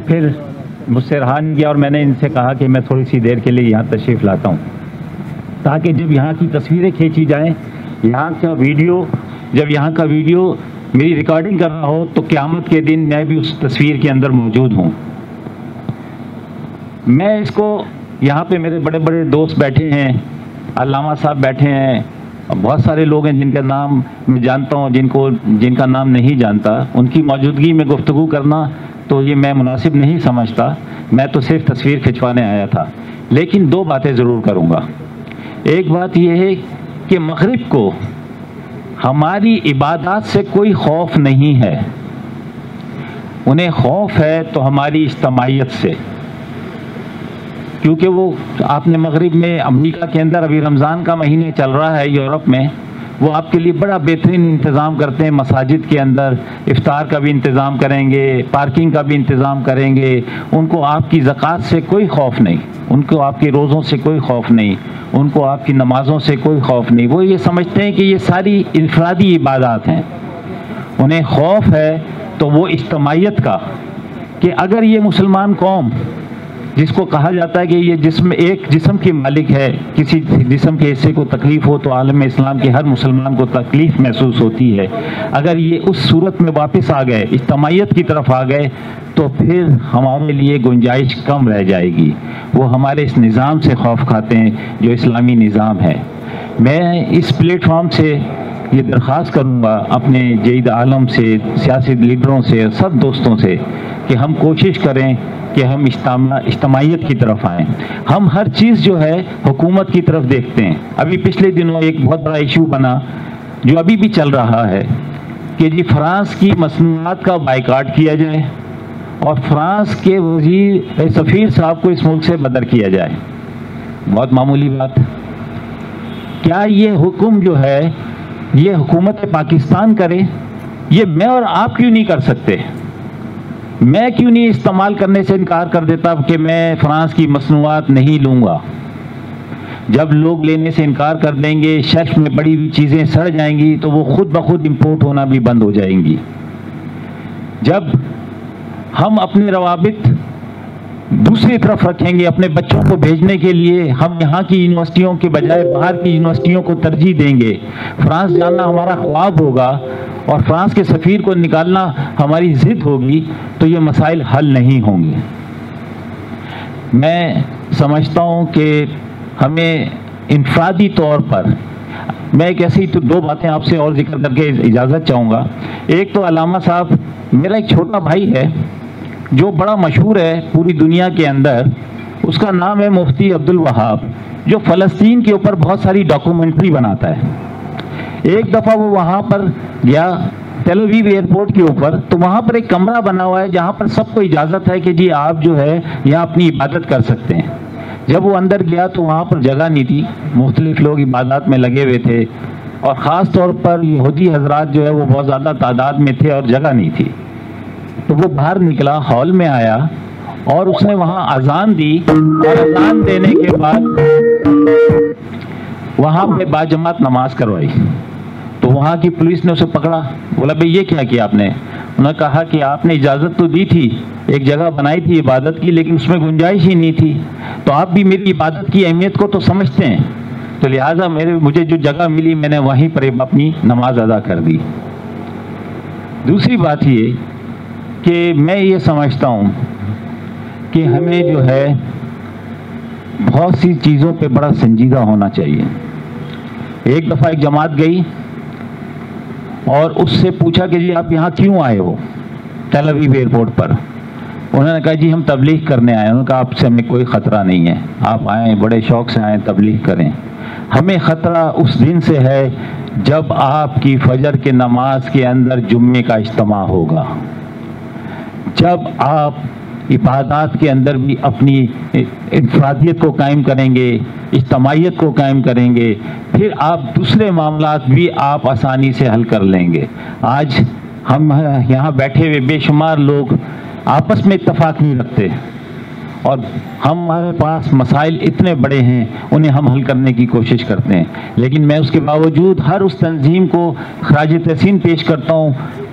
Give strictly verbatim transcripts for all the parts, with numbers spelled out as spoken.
پھر مجھ سے رہا نہیں گیا اور میں نے ان سے کہا کہ میں تھوڑی سی دیر کے لیے یہاں تشریف لاتا ہوں تاکہ جب یہاں کی تصویریں کھینچی جائیں، یہاں کا ویڈیو جب یہاں کا ویڈیو میری ریکارڈنگ کر رہا ہو تو قیامت کے دن میں بھی اس تصویر کے اندر موجود ہوں۔ میں اس کو یہاں پہ میرے بڑے بڑے دوست بیٹھے ہیں، علامہ صاحب بیٹھے ہیں، بہت سارے لوگ ہیں جن کا نام میں جانتا ہوں، جن کو جن کا نام نہیں جانتا، ان کی موجودگی میں گفتگو کرنا تو یہ میں مناسب نہیں سمجھتا۔ میں تو صرف تصویر کھنچوانے آیا تھا، لیکن دو باتیں ضرور کروں گا۔ ایک بات یہ ہے کہ مغرب کو ہماری عبادات سے کوئی خوف نہیں ہے، انہیں خوف ہے تو ہماری اجتماعیت سے، کیونکہ وہ آپ نے مغرب میں امریکہ کے اندر ابھی رمضان کا مہینے چل رہا ہے، یورپ میں وہ آپ کے لیے بڑا بہترین انتظام کرتے ہیں، مساجد کے اندر افطار کا بھی انتظام کریں گے، پارکنگ کا بھی انتظام کریں گے، ان کو آپ کی زکوٰۃ سے کوئی خوف نہیں، ان کو آپ کے روزوں سے کوئی خوف نہیں، ان کو آپ کی نمازوں سے کوئی خوف نہیں، وہ یہ سمجھتے ہیں کہ یہ ساری انفرادی عبادات ہیں۔ انہیں خوف ہے تو وہ اجتماعیت کا، کہ اگر یہ مسلمان قوم جس کو کہا جاتا ہے کہ یہ جسم ایک جسم کی مالک ہے، کسی جسم کے حصے کو تکلیف ہو تو عالم اسلام کے ہر مسلمان کو تکلیف محسوس ہوتی ہے، اگر یہ اس صورت میں واپس آ گئے، اجتماعیت کی طرف آ گئے تو پھر ہمارے لیے گنجائش کم رہ جائے گی۔ وہ ہمارے اس نظام سے خوف کھاتے ہیں جو اسلامی نظام ہے۔ میں اس پلیٹ فارم سے یہ درخواست کروں گا اپنے جید عالم سے، سیاسی لیڈروں سے، سب دوستوں سے کہ ہم کوشش کریں کہ ہم اجتماعیت کی طرف آئیں۔ ہم ہر چیز جو ہے حکومت کی طرف دیکھتے ہیں۔ ابھی پچھلے دنوں ایک بہت بڑا ایشو بنا جو ابھی بھی چل رہا ہے کہ جی فرانس کی مصنوعات کا بائیکاٹ کیا جائے اور فرانس کے وزیر سفیر صاحب کو اس ملک سے بدر کیا جائے۔ بہت معمولی بات۔ کیا یہ حکم جو ہے یہ حکومت پاکستان کرے؟ یہ میں اور آپ کیوں نہیں کر سکتے؟ میں کیوں نہیں استعمال کرنے سے انکار کر دیتا کہ میں فرانس کی مصنوعات نہیں لوں گا؟ جب لوگ لینے سے انکار کر دیں گے، شیلف میں پڑی ہوئی چیزیں سڑ جائیں گی تو وہ خود بخود امپورٹ ہونا بھی بند ہو جائیں گی۔ جب ہم اپنے روابط دوسری طرف رکھیں گے، اپنے بچوں کو بھیجنے کے لیے ہم یہاں کی یونیورسٹیوں کے بجائے باہر کی یونیورسٹیوں کو ترجیح دیں گے، فرانس جانا ہمارا خواب ہوگا اور فرانس کے سفیر کو نکالنا ہماری ضد ہوگی، تو یہ مسائل حل نہیں ہوں گے۔ میں سمجھتا ہوں کہ ہمیں انفرادی طور پر، میں ایک ایسی تو دو باتیں آپ سے اور ذکر کر کے اجازت چاہوں گا۔ ایک تو علامہ صاحب میرا ایک چھوٹا بھائی ہے جو بڑا مشہور ہے پوری دنیا کے اندر، اس کا نام ہے مفتی عبدالوہاب، جو فلسطین کے اوپر بہت ساری ڈاکومنٹری بناتا ہے۔ ایک دفعہ وہ وہاں پر گیا تیل اویو ایئرپورٹ کے اوپر، تو وہاں پر ایک کمرہ بنا ہوا ہے جہاں پر سب کو اجازت ہے کہ جی آپ جو ہے یہاں اپنی عبادت کر سکتے ہیں۔ جب وہ اندر گیا تو وہاں پر جگہ نہیں تھی، مختلف لوگ عبادات میں لگے ہوئے تھے اور خاص طور پر یہودی حضرات جو ہے وہ بہت زیادہ تعداد میں تھے اور جگہ نہیں تھی۔ تو وہ باہر نکلا، ہال میں آیا اور اس نے وہاں اذان دی، اور اذان دینے کے بعد وہاں پہ باجماعت نماز کروائی۔ تو وہاں کی پولیس نے اسے پکڑا، بولا بھئی یہ کیا کیا آپ نے؟ انہوں نے کہا کہ آپ نے اجازت تو دی تھی، ایک جگہ بنائی تھی عبادت کی، لیکن اس میں گنجائش ہی نہیں تھی، تو آپ بھی میری عبادت کی اہمیت کو تو سمجھتے ہیں، تو لہٰذا میرے مجھے جو جگہ ملی میں نے وہیں پر اپنی نماز ادا کر دی۔ دوسری بات یہ کہ میں یہ سمجھتا ہوں کہ ہمیں جو ہے بہت سی چیزوں پہ بڑا سنجیدہ ہونا چاہیے۔ ایک دفعہ ایک جماعت گئی اور اس سے پوچھا کہ جی آپ یہاں کیوں آئے ہو تیل اویو ایئرپورٹ پر؟ انہوں نے کہا جی ہم تبلیغ کرنے آئے ہیں۔ انہوں نے کہا آپ سے ہمیں کوئی خطرہ نہیں ہے، آپ آئیں بڑے شوق سے آئیں تبلیغ کریں۔ ہمیں خطرہ اس دن سے ہے جب آپ کی فجر کے نماز کے اندر جمعے کا اجتماع ہوگا، جب آپ عبادات کے اندر بھی اپنی انفرادیت کو قائم کریں گے، اجتماعیت کو قائم کریں گے، پھر آپ دوسرے معاملات بھی آپ آسانی سے حل کر لیں گے۔ آج ہم یہاں بیٹھے ہوئے بے شمار لوگ آپس میں اتفاق نہیں رکھتے اور ہمارے پاس مسائل اتنے بڑے ہیں، انہیں ہم حل کرنے کی کوشش کرتے ہیں، لیکن میں اس کے باوجود ہر اس تنظیم کو خراج تحسین پیش کرتا ہوں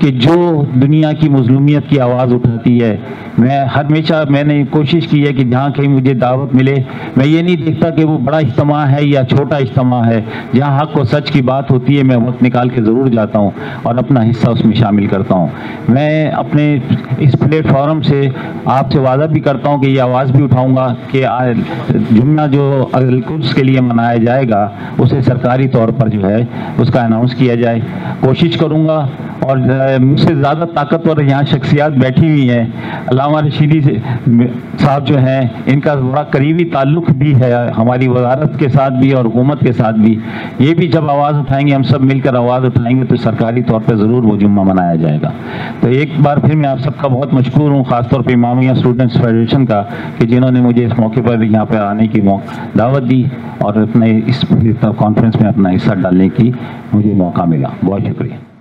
کہ جو دنیا کی مظلومیت کی آواز اٹھاتی ہے. میں ہمیشہ میں نے کوشش کی ہے کہ جہاں کہیں مجھے دعوت ملے، میں یہ نہیں دیکھتا کہ وہ بڑا اجتماع ہے یا چھوٹا اجتماع ہے، جہاں حق و سچ کی بات ہوتی ہے میں وقت نکال کے ضرور جاتا ہوں اور اپنا حصہ اس میں شامل کرتا ہوں. میں اپنے اس پلیٹ فارم سے آپ سے وعدہ بھی کرتا ہوں کہ یہ آواز بھی اٹھاؤں گا کہ جمعہ جو القدس کے لیے منایا جائے گا اسے سرکاری طور پر جو ہے اس کا اناؤنس کیا جائے. کوشش کروں گا. اور مجھ سے زیادہ طاقتور یہاں شخصیات بیٹھی ہوئی ہیں. علامہ رشیدی صاحب جو ہیں ان کا بڑا قریبی تعلق بھی ہے ہماری وزارت کے ساتھ بھی اور حکومت کے ساتھ بھی. یہ بھی جب آواز اٹھائیں گے، ہم سب مل کر آواز اٹھائیں گے تو سرکاری طور پہ ضرور وہ جمعہ منایا جائے گا. تو ایک بار پھر میں آپ سب کا بہت مشکور ہوں، خاص طور پہ امامیہ اسٹوڈنٹس فیڈریشن کا، کہ جنہوں نے مجھے اس موقع پر یہاں پہ آنے کی دعوت دی اور اپنے اس کانفرنس میں اپنا حصہ ڈالنے کی مجھے موقع ملا. بہت شکریہ.